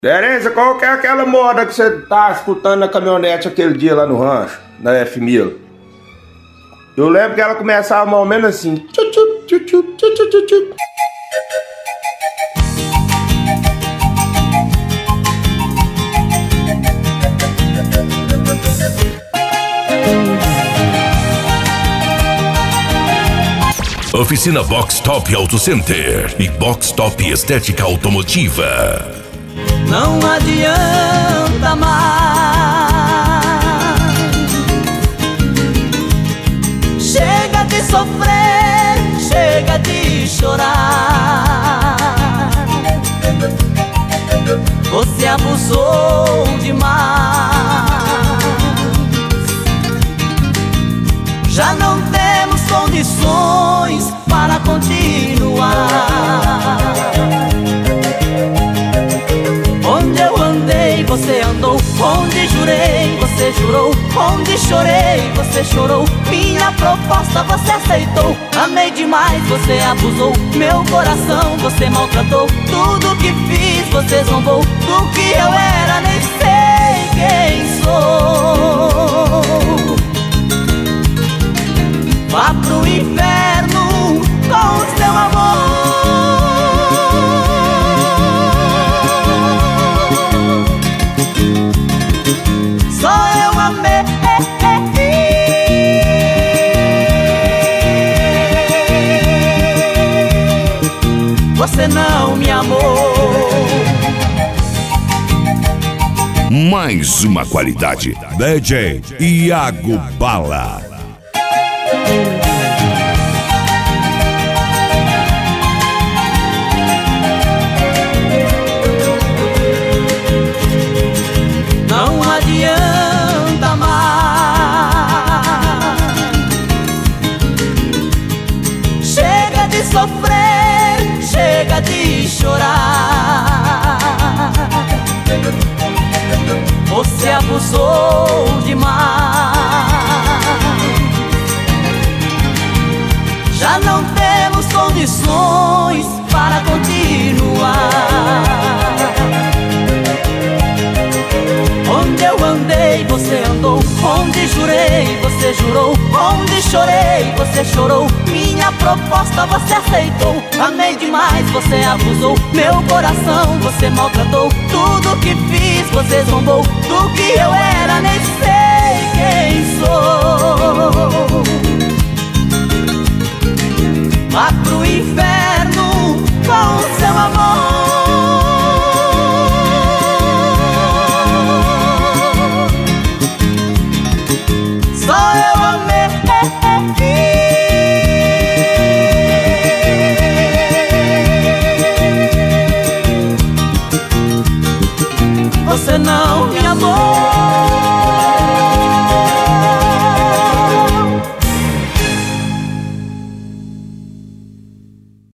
Tereza, qual que é aquela moda que você tá escutando na caminhonete aquele dia lá no rancho, na F1000? Eu lembro que ela começava mais ou menos assim. Tchu, tchu, tchu, tchu, tchu, tchu, tchu, tchu. Oficina Box Top Auto Center e Box Top Estética Automotiva. Não adianta mais. Chega de sofrer, chega de chorar. Você abusou demais. Já não temos condições para continuar. Onde eu andei, você andou. Onde jurei, você jurou. Onde chorei, você chorou. Minha proposta você aceitou. Amei demais, você abusou. Meu coração você maltratou. Tudo que fiz você zombou. Do que eu era nem sei quem sou. Vá pro inferno com o seu amor. Só eu amei. Você não me amou. Mais uma qualidade. DJ Iago Bala. Não adianta mais. Chega de sofrer, chega de chorar. Você abusou demais. Já não temos condições para continuar. Onde eu andei, você andou. Onde jurei, você jurou. Onde chorei, você chorou. Minha proposta você aceitou. Amei demais, você abusou. Meu coração você maltratou. Tudo que fiz você zombou. Do que eu era nem sei quem sou. Vá pro inferno com o seu amor. Só eu amei.